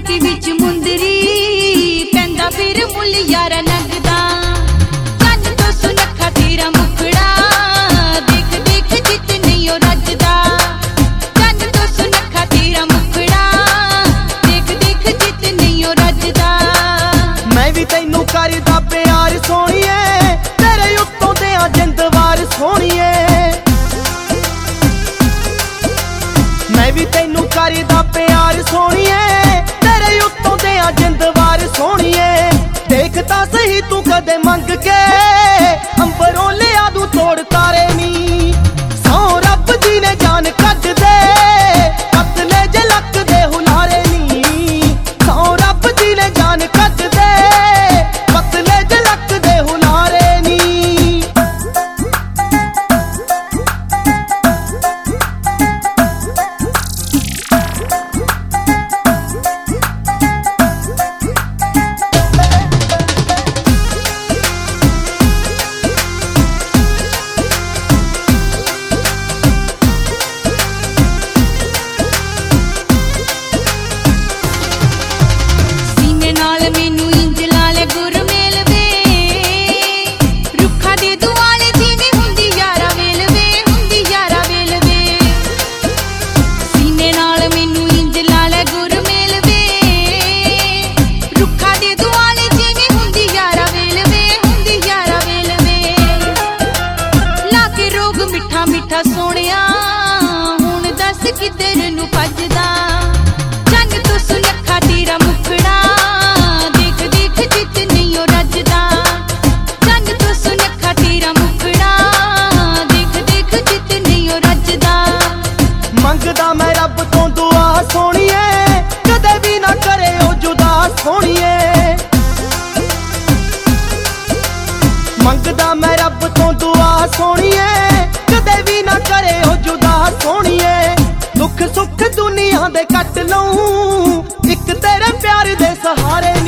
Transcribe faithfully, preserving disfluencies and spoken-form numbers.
नक विच मुंदरी पैंदा फिर मुल यारा लगदा चंद तो सुनखा तेरा मुखड़ा देख देख जित नहीं ओ रजदा चंद तो सुनखा तेरा मुखड़ा देख देख जित नहीं ओ रजदा मैं भी तैनू करदा प्यार सोहणीए तेरे उत्तों दियां जिंदवार सोहणीए मैं भी तैनू करदा प्यार सोहणीए तेरे उत्तों दियां जिंदवार सोहणीए देख तां सही तू कदे मंग के अंबरों लिया दूं तोड़ तारे नी सौ रब दी ने जान कट दे कतले जलक दे हुलारे नी सौ रब दी ने जान कट दे कतले जलक दे हुलारे नी मिठा सोहणिया हुण दस किधर नू भजदा चंद तो सुनखा तेरा मुखड़ा देख देख जित नहीं ओ रजदा चंद तो सुनखा तेरा मुखड़ा देख देख जित नहीं ओ रजदा मंगदा मैं रब तो दुआ सोहणीए कदे भी ना करे ओ जुदा सोहणीए मंगदा मैं रब तो दुआ सोहणीए कदे भी ना करे हो जुदा सोहणीए दुख सुख दुनिया दे कट लऊं एक तेरे प्यार दे सहारे